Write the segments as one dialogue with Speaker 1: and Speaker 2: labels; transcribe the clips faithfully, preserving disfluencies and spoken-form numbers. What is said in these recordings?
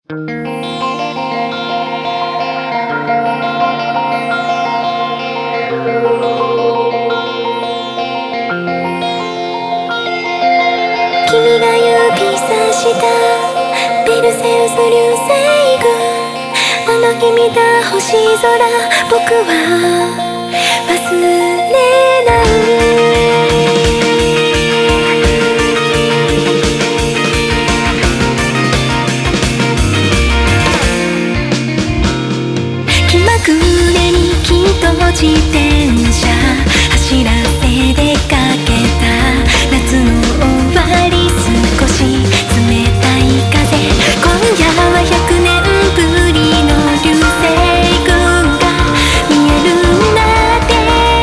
Speaker 1: 君が指さしたペルセウス流星群、あの日見た星空、僕は忘れない。気まぐれにきっと自転車走らせ出かけた夏の終わり、少し冷たい風、今夜は百年ぶりの流星群が見えるんだって、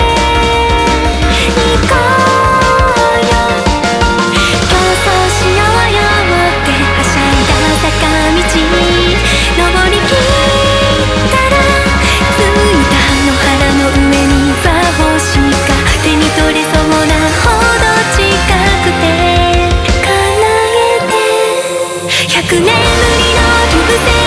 Speaker 1: 行こうよ競争しようよってはしゃいだ坂道登りきったら、着いた野原の上には星が手に取れそうなほど近くて、叶えて百年ぶりの流星